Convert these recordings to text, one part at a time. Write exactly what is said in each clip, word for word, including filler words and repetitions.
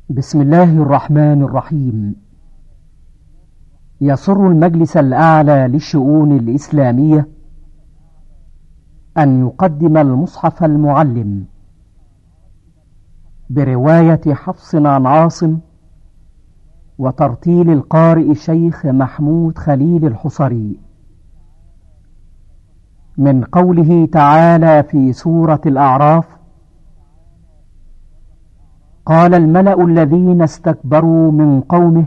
بسم الله الرحمن الرحيم. يسر المجلس الأعلى للشؤون الإسلامية أن يقدم المصحف المعلم برواية حفص عن عاصم وترتيل القارئ الشيخ محمود خليل الحصري، من قوله تعالى في سورة الأعراف: قال الملأ الذين استكبروا من قومه،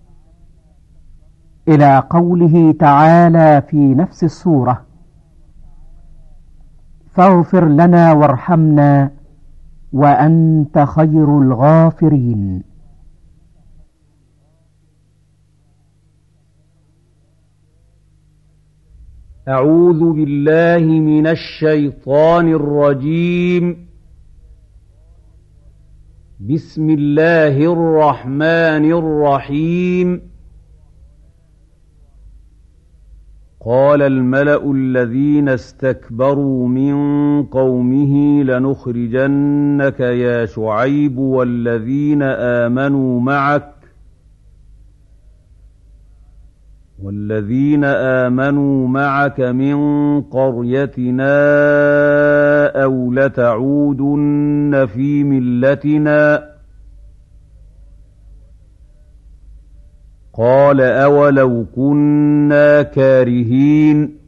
إلى قوله تعالى في نفس السورة: فاغفر لنا وارحمنا وأنت خير الغافرين. أعوذ بالله من الشيطان الرجيم. بسم الله الرحمن الرحيم. قال الملأ الذين استكبروا من قومه لنخرجنك يا شعيب والذين آمنوا معك والذين آمنوا معك من قريتنا أو لتعودن في ملتنا. قال أولو كنا كارهين.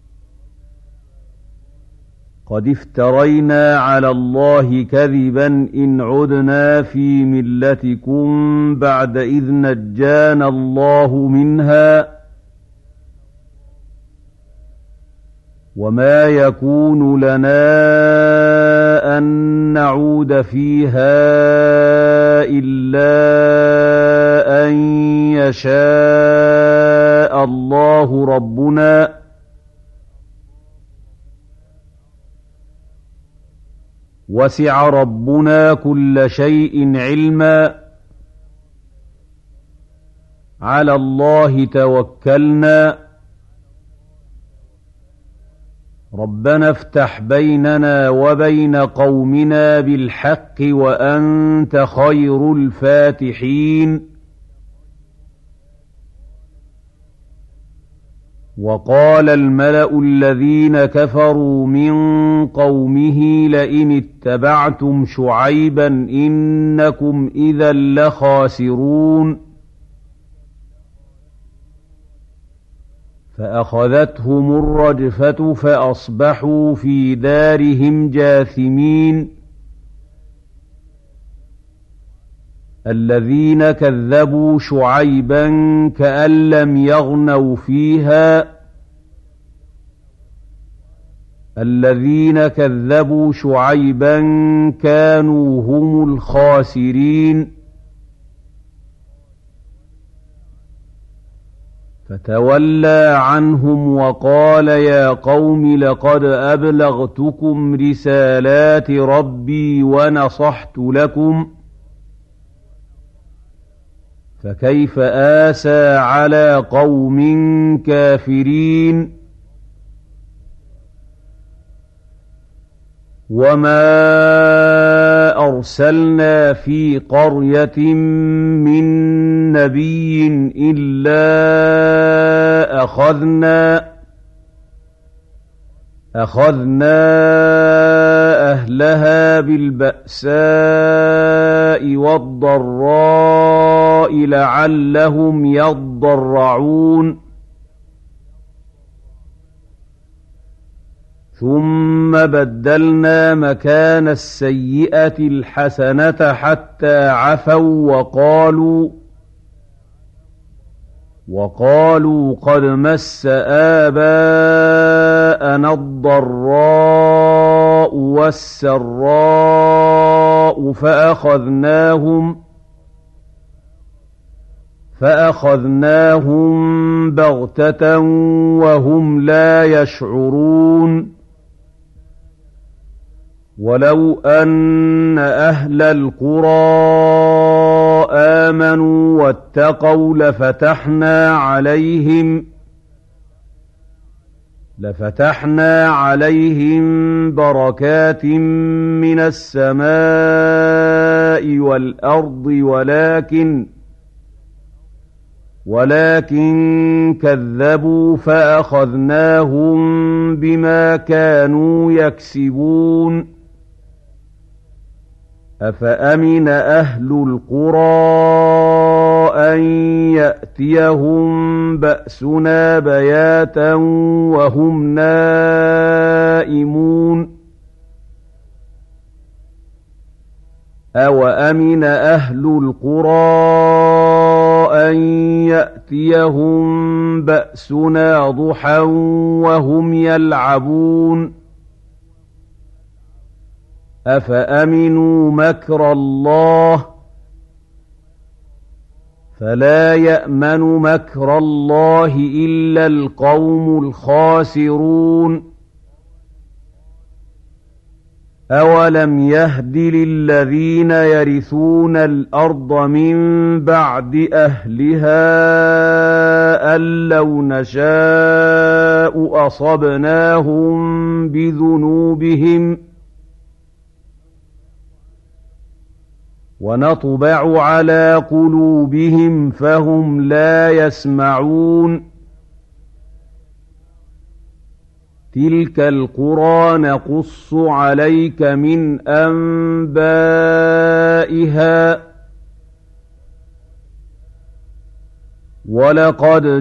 قد افترينا على الله كذبا إن عدنا في ملتكم بعد إذ نجانا الله منها، وما يكون لنا أن نعود فيها إلا أن يشاء الله ربنا، وسع ربنا كل شيء علما، على الله توكلنا، ربنا افتح بيننا وبين قومنا بالحق وأنت خير الفاتحين. وقال الملأ الذين كفروا من قومه لئن اتبعتم شعيبا إنكم إذا لخاسرون. فأخذتهم الرجفة فأصبحوا في دارهم جاثمين. الذين كذبوا شعيبا كأن لم يغنوا فيها. الذين كذبوا شعيبا كانوا هم الخاسرين. فتولى عنهم وقال يا قوم لقد أبلغتكم رسالات ربي ونصحت لكم، فكيف آسى على قوم كافرين. وما أرسلنا في قرية من نبي إلا أخذنا أخذنا أهلها بالبأساء والضراء لعلهم يضرعون. ثم بدلنا مكان السيئة الحسنة حتى عفوا وقالوا وقالوا قد مس آباءنا الضراء والسراء فأخذناهم فأخذناهم بغتة وهم لا يشعرون. ولو أن أهل القرى آمنوا واتقوا لفتحنا عليهم لفتحنا عليهم بركات من السماء السماء والأرض ولكن ولكن كذبوا فأخذناهم بما كانوا يكسبون أفأمن أهل القرى أن يأتيهم بأسنا بياتا وهم نائمون أوأمن أهل القرى أن يأتيهم بأسنا ضحى وهم يلعبون أفأمنوا مكر الله فلا يأمن مكر الله إلا القوم الخاسرون أولم يهد للذين يرثون الأرض من بعد أهلها أن لو نشاء أصبناهم بذنوبهم ونطبع على قلوبهم فهم لا يسمعون تلك القرى نقص عليك من أنبائها ولقد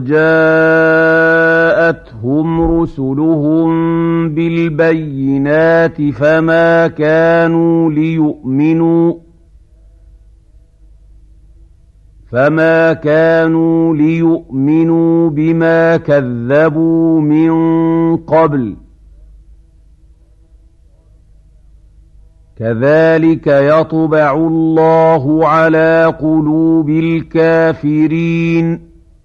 جاءتهم رسلهم بالبينات فما كانوا ليؤمنوا فما كانوا ليؤمنوا بما كذبوا من قبل كذلك يطبع الله على قلوب الكافرين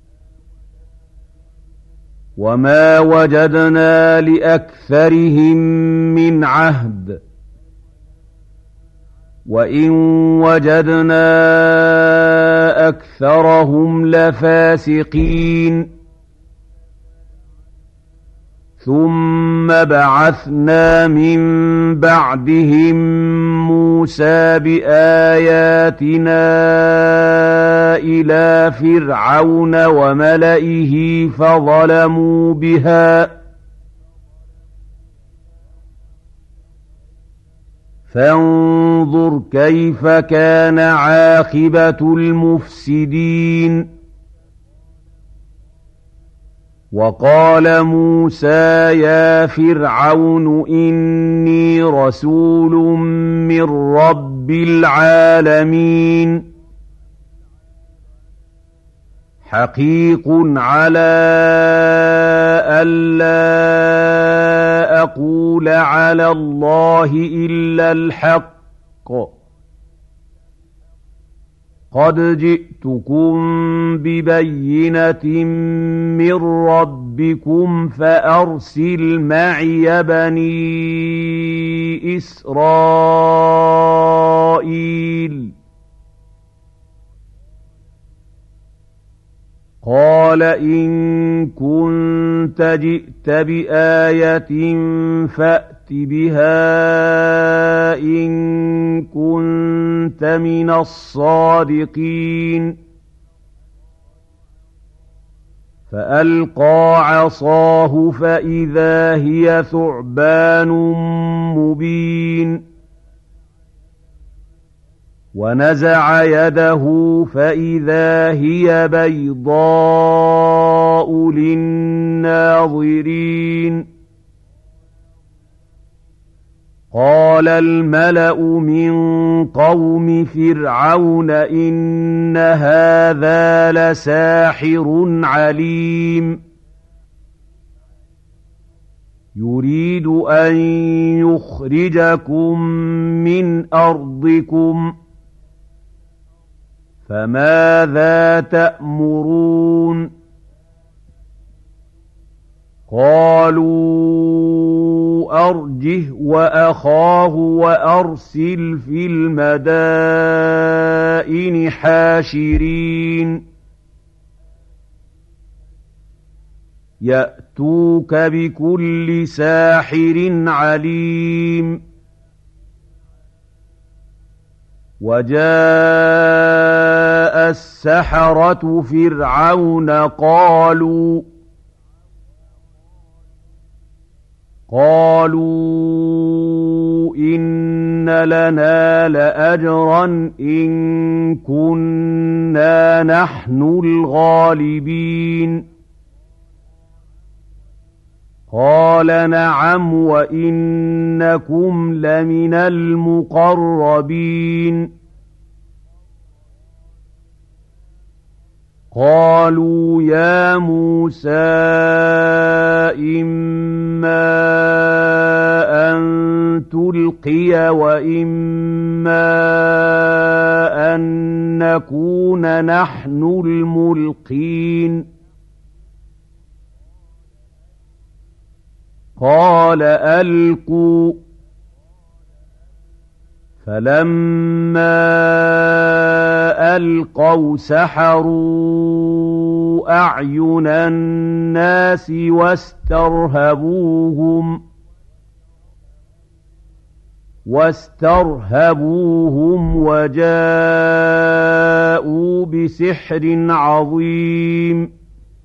وما وجدنا لأكثرهم من عهد وإن وجدنا أكثرهم لفاسقين ثم بعثنا من بعدهم موسى بآياتنا إلى فرعون وملئه فظلموا بها فانظر كيف كان عاقبة المفسدين وقال موسى يا فرعون إني رسول من رب العالمين حقيق على ألا أقول على الله إلا الحق قد جئتكم ببينة من ربكم فأرسل معي بني إسرائيل قال إن كنت جئت بآية فأت بها إن كنت من الصادقين فألقى عصاه فإذا هي ثعبان مبين ونزع يده فإذا هي بيضاء للناظرين قال الملأ من قوم فرعون إن هذا لساحر عليم يريد أن يخرجكم من أرضكم فماذا تأمرون قالوا أرجه وأخاه وأرسل في المدائن حاشرين يأتوك بكل ساحر عليم وجاء السحرة فرعون قالوا قالوا إن لنا لأجرا إن كنا نحن الغالبين قال نعم وإنكم لمن المقربين قالوا يا موسى إما أن تلقي وإما أن نكون نحن الملقين قال ألقوا فلما ألقوا سحروا أعين الناس واسترهبوهم واسترهبوهم وجاءوا بسحر عظيم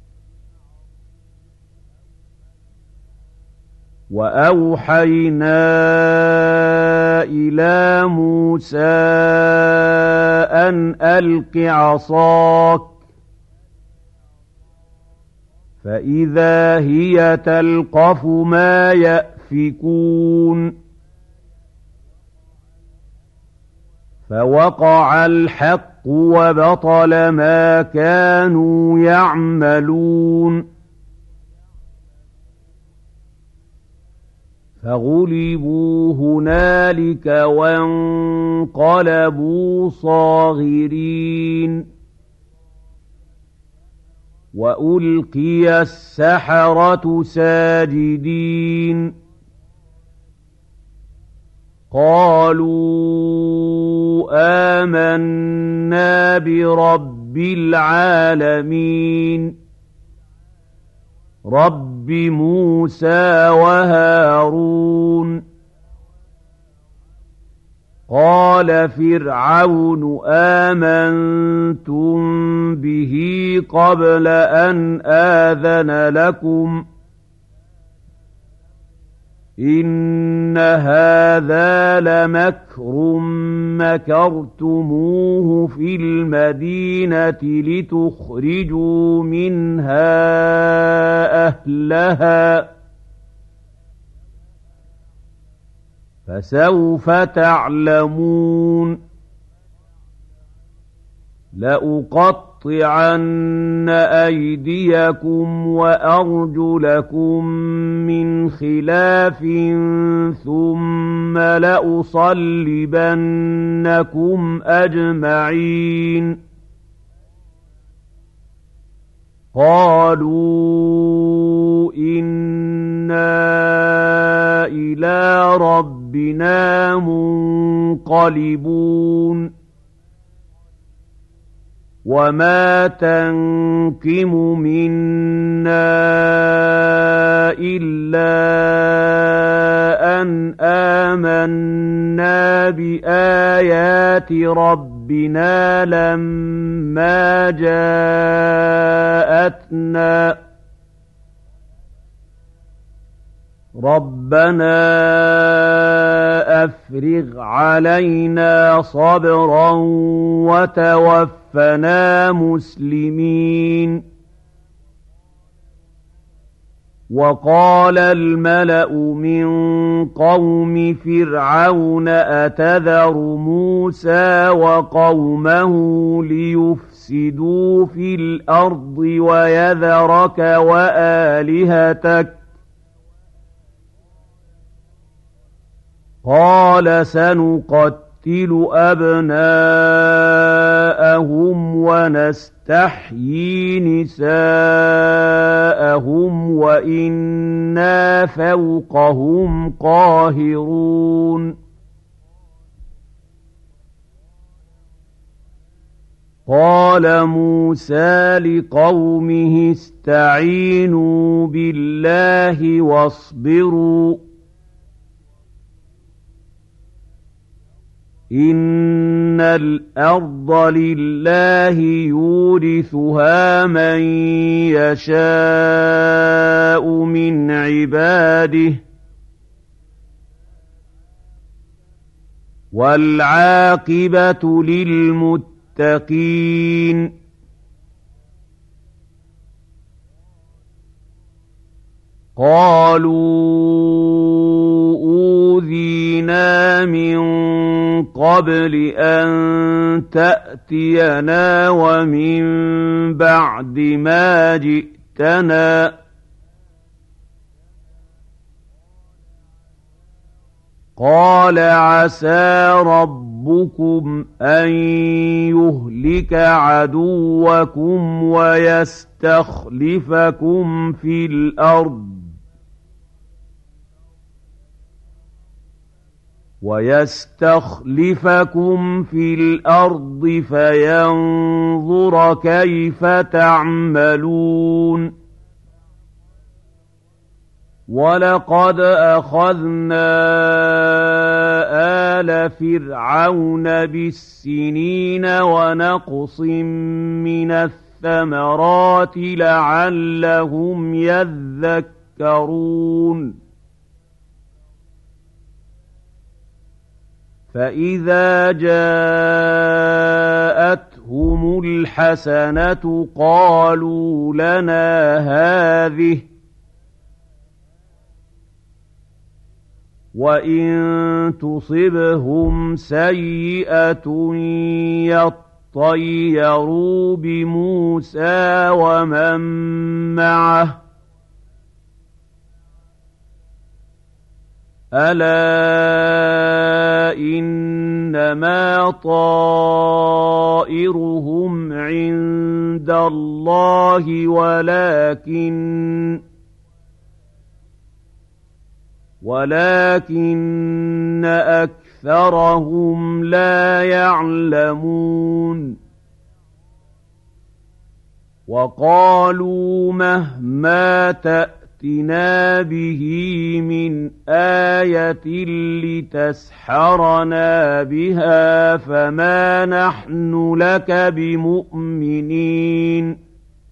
وأوحينا إلى موسى أن ألق عصاك فإذا هي تلقف ما يأفكون فوقع الحق وبطل ما كانوا يعملون فغلبوا هنالك وانقلبوا صاغرين وألقي السحرة ساجدين قالوا آمنا برب العالمين رب موسى وهارون قال فرعون آمنتم به قبل أن آذن لكم إن هذا لمكر مكرتموه في المدينة لتخرجوا منها أهلها فسوف تعلمون لأقطعن أيديكم وأرجلكم من خلاف ثم لأصلبنكم أجمعين قالوا إنا إلى ربنا منقلبون وما تنقم منا إلا أن آمنا بآيات ربنا لما جاءتنا ربنا أفرغ علينا صبرا وتوفنا مسلمين وقال الملأ من قوم فرعون أتذر موسى وقومه ليفسدوا في الأرض ويذرك وآلهتك قال سنقتل أبناءهم ونستحيي نساءهم وإنا فوقهم قاهرون قال موسى لقومه استعينوا بالله واصبروا إِنَّ الْأَرْضَ لِلَّهِ يُورِثُهَا مَن يَشَاءُ مِنْ عِبَادِهِ ۖ وَالْعَاقِبَةُ لِلْمُتَّقِينَ. قَالُوا أُوذِينَا مِن قَبْلِ أَن تَأْتِيَنَا وَمِن بَعْدِ مَا جِئْتَنَا ۚ قَالَ عَسَىٰ رَبُّكُمْ أَن يُهْلِكَ عَدُوَّكُمْ وَيَسْتَخْلِفَكُمْ فِي الْأَرْضِ وَيَسْتَخْلِفَكُمْ فِي الْأَرْضِ فَيَنظُرَ كَيْفَ تَعْمَلُونَ. وَلَقَدْ أَخَذْنَا آلَ فِرْعَوْنَ بِالسِّنِينَ وَنَقْصٍ مِّنَ الثَّمَرَاتِ لَعَلَّهُمْ يَذَّكَّرُونَ. فَإِذَا جَاءَتْهُمُ الْحَسَنَةُ قَالُوا لَنَا هَٰذِهِ ۖ وَإِن تُصِبْهُمْ سَيِّئَةٌ يَطَّيَّرُوا بِمُوسَىٰ وَمَن مَّعَهُ ۗ أَلَا إِنَّمَا طَائِرُهُمْ عِندَ اللَّهِ وَلَٰكِنَّ وَلَٰكِنَّ أَكْثَرَهُمْ لَا يَعْلَمُونَ. وَقَالُوا مَهْمَا تَأْتِنَا بِهِ مِنْ آيَةٍ لِتَسْحَرَنَا بِهَا فَمَا نَحْنُ لَكَ بِمُؤْمِنِينَ.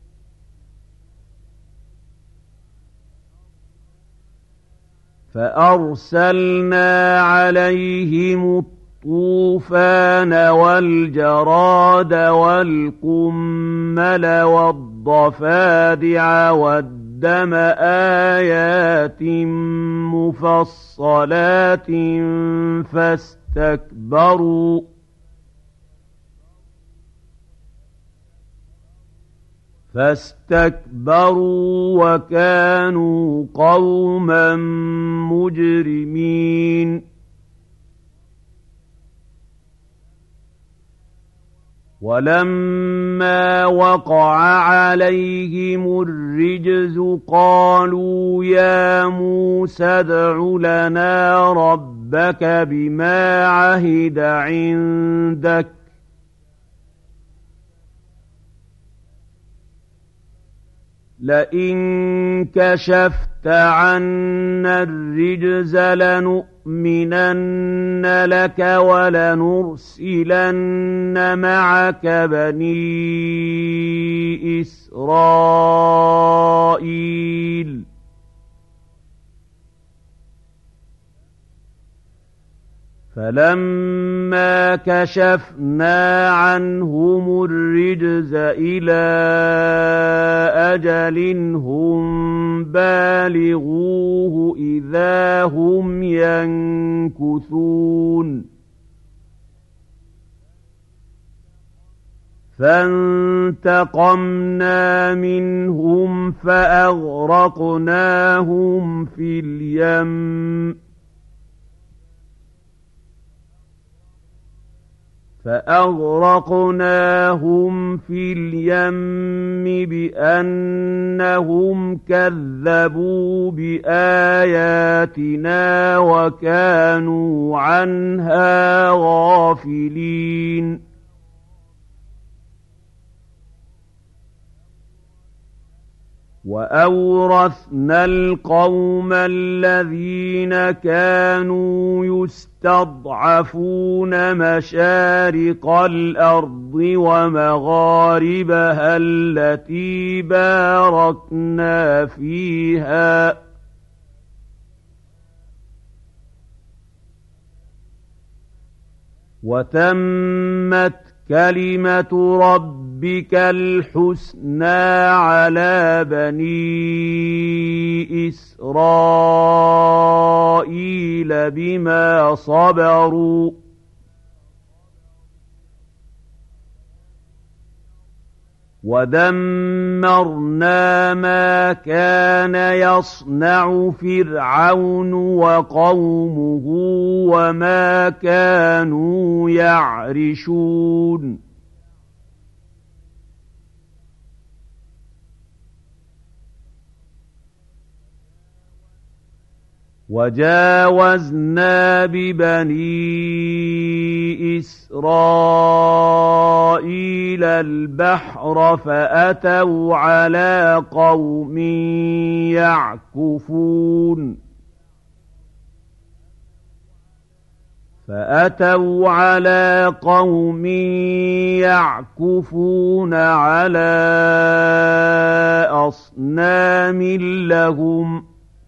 فَأَرْسَلْنَا عَلَيْهِمُ الطُّوفَانَ وَالْجَرَادَ وَالْقُمَّلَ وَالضَّفَادِعَ وَالدَّمَ آيَاتٍ مُّفَصَّلَاتٍ فَاسْتَكْبَرُوا فَاسْتَكْبَرُوا وَكَانُوا قَوْمًا مُجْرِمِينَ. وَلَمَّا وَقَعَ عَلَيْهِمُ الرِّجْزُ قَالُوا يَا مُوسَى ادْعُ لَنَا رَبَّكَ بِمَا عَهِدَ عِندَكَ لئن كشفت عنا الرجز لنؤمنن لك ولنرسلن معك بني إسرائيل. فَلَمَّا كَشَفْنَا عَنْهُمُ الرِّجْزَ إِلَىٰ أَجَلٍ هُم بَالِغُوهُ إِذَا هُمْ يَنكُثُونَ. فَانتَقَمْنَا مِنْهُمْ فَأَغْرَقْنَاهُمْ فِي الْيَمِّ فَأَغْرَقْنَاهُمْ فِي الْيَمِّ بِأَنَّهُمْ كَذَّبُوا بِآيَاتِنَا وَكَانُوا عَنْهَا غَافِلِينَ. وَأَوْرَثْنَا الْقَوْمَ الَّذِينَ كَانُوا يُسْتَضْعَفُونَ مَشَارِقَ الْأَرْضِ وَمَغَارِبَهَا الَّتِي بَارَكْنَا فِيهَا وَتَمَّتْ كَلِمَةُ رَبِّكَ الْحُسْنَىٰ عَلَىٰ بَنِي إِسْرَائِيلَ بِمَا صَبَرُوا ۖ وَدَمَّرْنَا مَا كَانَ يَصْنَعُ فِرْعَوْنُ وَقَوْمُهُ وَمَا كَانُوا يَعْرِشُونَ وَجَاوَزْنَا بِبَنِي إِسْرَائِيلَ الْبَحْرَ فَأَتَوْا عَلَىٰ قَوْمٍ يَعْكُفُونَ فَأَتَوْا عَلَىٰ قَوْمٍ يَعْكُفُونَ عَلَىٰ أَصْنَامٍ لَّهُمْ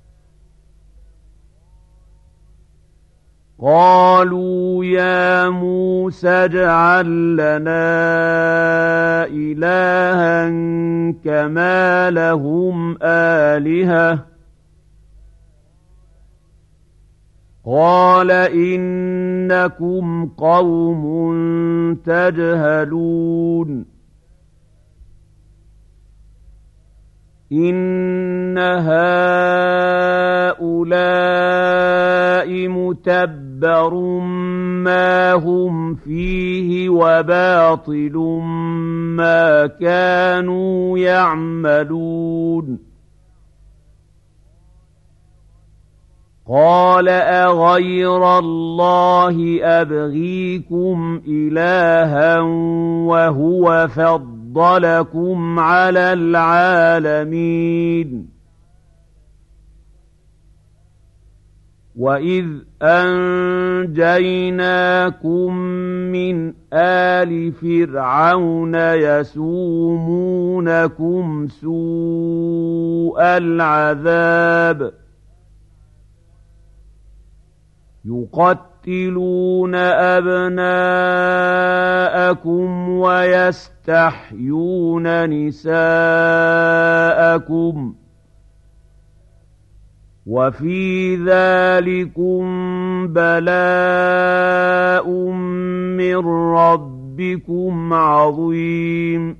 قَالُوا يَا مُوسَى اجْعَل لَّنَا إِلَٰهًا كَمَا لَهُمْ آلِهَةٌ قَالَ إِنَّكُمْ قَوْمٌ تَجْهَلُونَ إِنَّ هَٰؤُلَاءِ مُتَبَّرٌ مَّا هُمْ فِيهِ وَبَاطِلٌ مَّا كَانُوا يَعْمَلُونَ قَالَ أَغَيْرَ اللَّهِ أَبْغِيكُمْ إِلَٰهًا وَهُوَ فَضَّلَكُمْ عَلَى الْعَالَمِينَ وَإِذْ أَنجَيْنَاكُم مِّنْ آلِ فِرْعَوْنَ يَسُومُونَكُمْ سُوءَ الْعَذَابِ يُقَتِّلُونَ أَبْنَاءَكُمْ وَيَسْتَحْيُونَ نِسَاءَكُمْ وَفِي ذَٰلِكُم بَلَاءٌ مِّن رَّبِّكُمْ عَظِيمٌ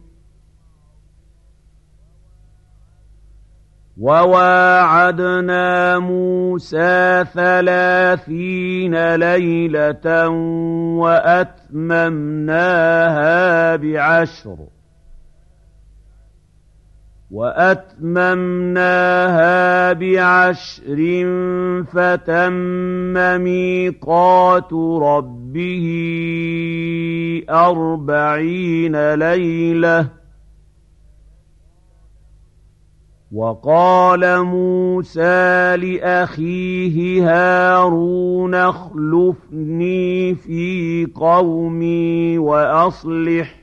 وَوَاعَدْنَا مُوسَىٰ ثَلَاثِينَ لَيْلَةً وَأَتْمَمْنَاهَا بِعَشْرٍ وَأَتْمَمْنَاهَا بِعَشْرٍ فَتَمَّ مِيقَاتُ رَبِّهِ أَرْبَعِينَ لَيْلَةً وَقَالَ مُوسَىٰ لِأَخِيهِ هَارُونَ اخْلُفْنِي فِي قَوْمِي وَأَصْلِحْ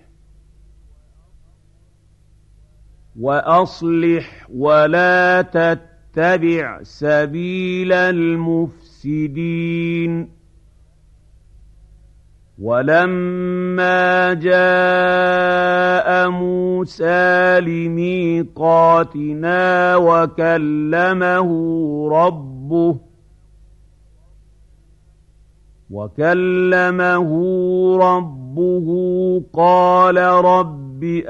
وَأَصْلِحْ وَلَا تَتَّبِعْ سَبِيلَ الْمُفْسِدِينَ وَلَمَّا جَاءَ مُوسَىٰ لِمِيقَاتِنَا وَكَلَّمَهُ رَبُّهُ وَكَلَّمَهُ رَبُّهُ قَالَ رَبِّ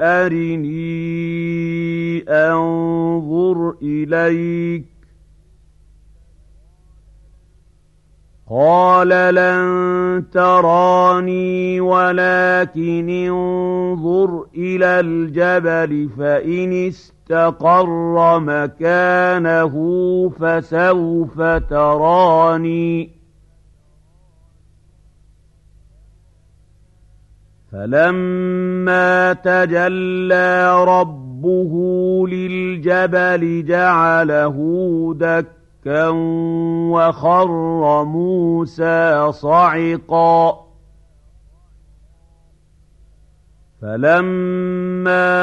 أَرِنِي أَنظُرْ إِلَيْكَ قَالَ لَن تَرَانِي وَلَٰكِنِ انظُرْ إِلَى الْجَبَلِ فَإِنِ اسْتَقَرَّ مَكَانَهُ فَسَوْفَ تَرَانِي فَلَمَّا تَجَلَّىٰ رَبُّهُ رَبُّهُ لِلْجَبَلِ جَعَلَهُ دَكًّا وَخَرَّ مُوسَىٰ صَعِقًا فَلَمَّا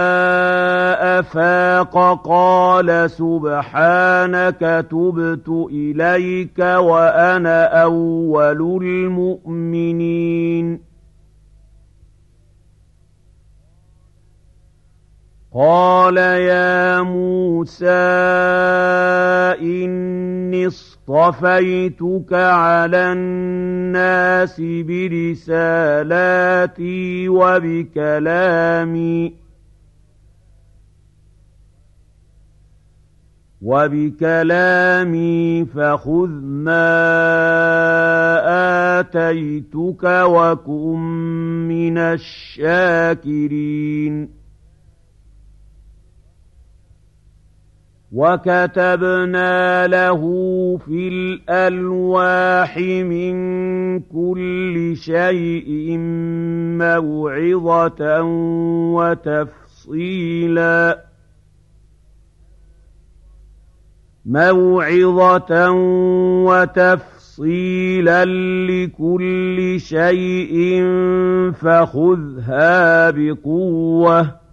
أَفَاقَ قَالَ سُبْحَانَكَ تُبْتُ إِلَيْكَ وَأَنَا أَوَّلُ الْمُؤْمِنِينَ قَالَ يَا مُوسَىٰ إِنِّي اصْطَفَيْتُكَ عَلَى النَّاسِ بِرِسَالَاتِي وَبِكَلَامِي وَبِكَلَامِي فَخُذْ مَا آتَيْتُكَ وَكُن مِّنَ الشَّاكِرِينَ وَكَتَبْنَا لَهُ فِي الْأَلْوَاحِ مِن كُلِّ شَيْءٍ مَّوْعِظَةً وَتَفْصِيلًا مَوْعِظَةً وَتَفْصِيلًا لِّكُلِّ شَيْءٍ فَخُذْهَا بِقُوَّةٍ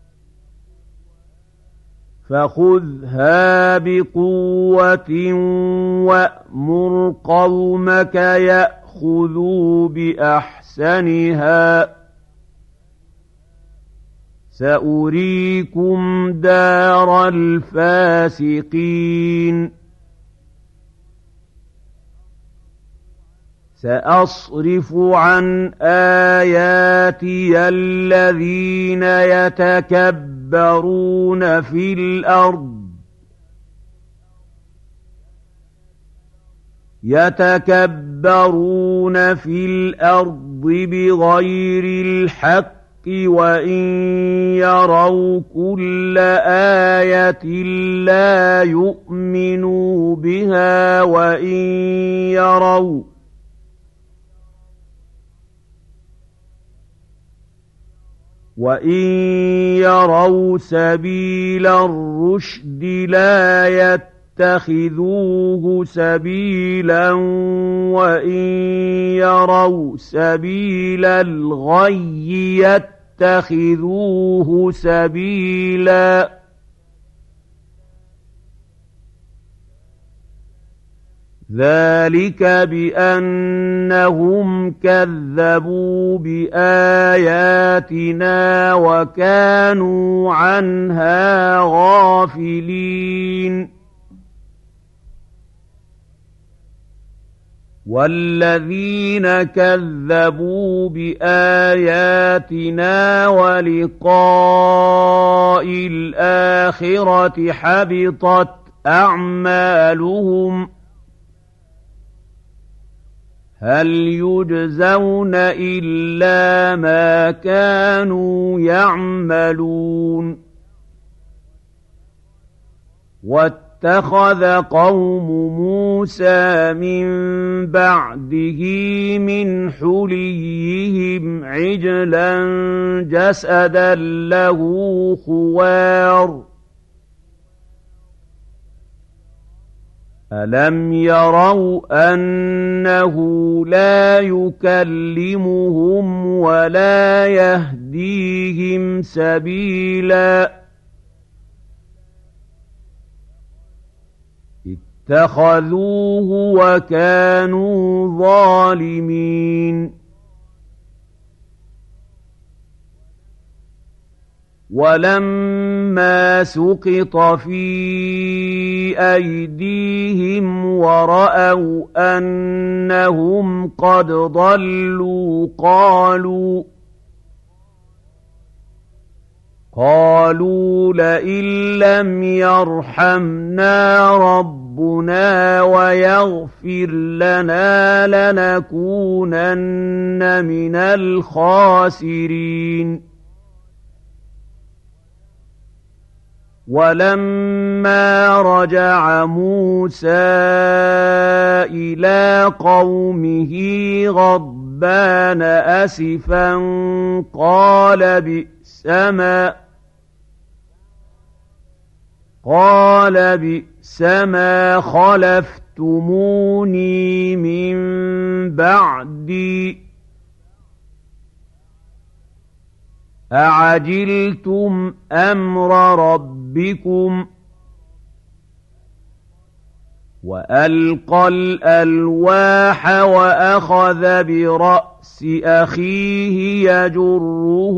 فَخُذْهَا بِقُوَّةٍ وَأْمُرْ قَوْمَكَ يَأْخُذُوا بِأَحْسَنِهَا سَأُرِيكُمْ دَارَ الْفَاسِقِينَ سَأَصْرِفُ عَنْ آيَاتِيَ الَّذِينَ يَتَكَبَّرُونَ فِي الْأَرْضِ يَتَكَبَّرُونَ فِي الْأَرْضِ بِغَيْرِ الْحَقِّ وَإِن يَرَوْا كُلَّ آيَةٍ لَّا يُؤْمِنُوا بِهَا وَإِن يَرَوْا وَإِن يَرَوْا سَبِيلَ الرُّشْدِ لَا يَتَّخِذُوهُ سَبِيلًا وَإِن يَرَوْا سَبِيلَ الْغَيِّ يَتَّخِذُوهُ سَبِيلًا ذَلِكَ بِأَنَّهُمْ كَذَّبُوا بِآيَاتِنَا وَكَانُوا عَنْهَا غَافِلِينَ وَالَّذِينَ كَذَّبُوا بِآيَاتِنَا وَلِقَاءِ الْآخِرَةِ حَبِطَتْ أَعْمَالُهُمْ هَلْ يُجْزَوْنَ إِلَّا مَا كَانُوا يَعْمَلُونَ وَاتَّخَذَ قَوْمُ مُوسَىٰ مِن بَعْدِهِ مِنْ حُلِيِّهِمْ عِجْلًا جَسَدًا لَّهُ خُوَارٌ أَلَمْ يَرَوْا أَنَّهُ لَا يُكَلِّمُهُمْ وَلَا يَهْدِيهِمْ سَبِيلًا اتَّخَذُوهُ وَكَانُوا ظَالِمِينَ وَلَمَّا سُقِطَ فِي أَيْدِيهِمْ وَرَأَوْا أَنَّهُمْ قَدْ ضَلُّوا قَالُوا قَالُوا لَئِن لَّمْ يَرْحَمْنَا رَبُّنَا وَيَغْفِرْ لَنَا لَنَكُونَنَّ مِنَ الْخَاسِرِينَ وَلَمَّا رَجَعَ مُوسَىٰ إِلَىٰ قَوْمِهِ غَضْبَانَ أَسِفًا قَالَ بِئْسَمَا قال بئس ما خلفتموني من بعدي أعجلتم أمر ربكم وألقى الألواح وأخذ برأس أخيه يجره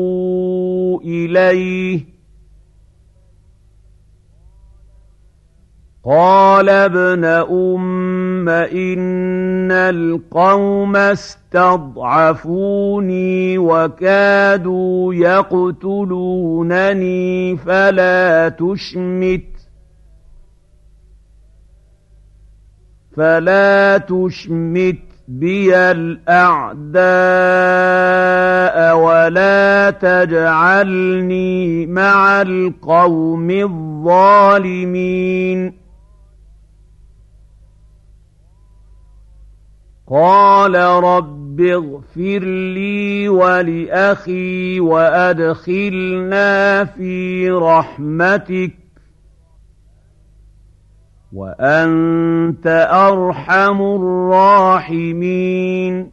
إليه قال ابن أم إن القوم استضعفوني وكادوا يقتلونني فلا تشمت فلا تشمت بي الأعداء ولا تجعلني مع القوم الظالمين قال رب اغفر لي ولأخي وأدخلنا في رحمتك وأنت أرحم الراحمين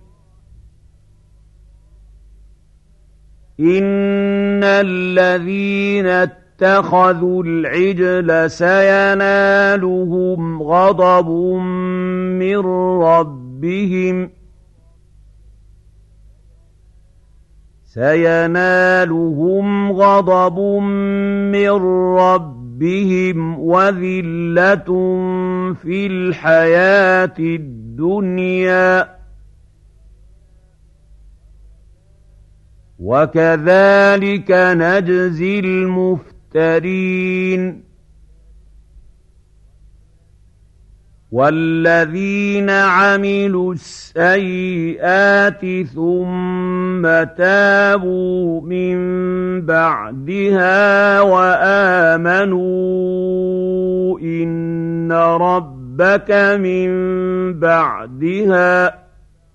إن الذين اتخذوا العجل سينالهم غضب من ربهم سينالهم غضب من ربهم وذلة في الحياة الدنيا وكذلك نجزي المفترين والذين عملوا السيئات ثم تابوا من بعدها وآمنوا إن ربك من بعدها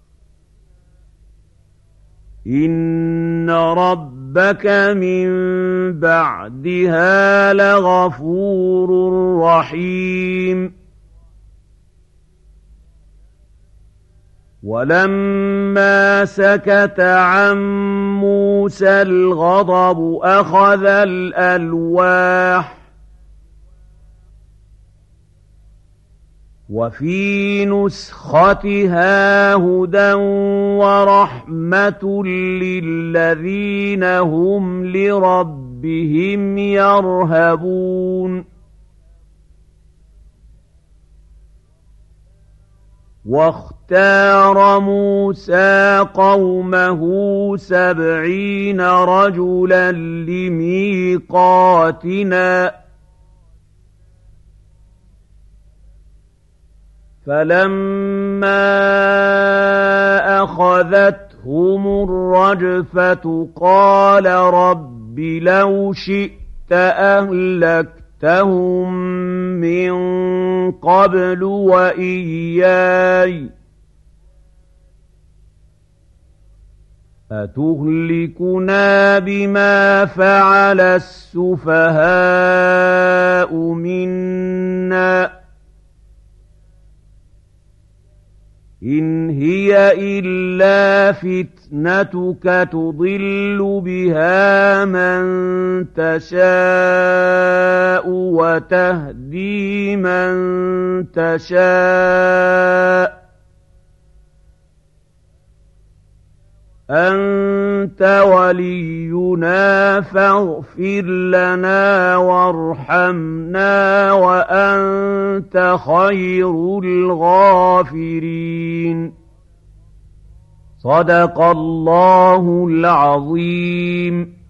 إن ربك من بعدها لغفور رحيم ولما سكت عن موسى الغضب أخذ الألواح وفي نسختها هدى ورحمة للذين هم لربهم يرهبون واختار موسى قومه سبعين رجلا لميقاتنا فلما أخذتهم الرجفة قال رب لو شئت أهلكتهم من قبل وإياي أتهلكنا بما فعل السفهاء منا إن هي إلا فتنتك تضل بها من تشاء وتهدي من تشاء أنت ولينا فاغفر لنا وارحمنا وأنت خير الغافرين صدق الله العظيم.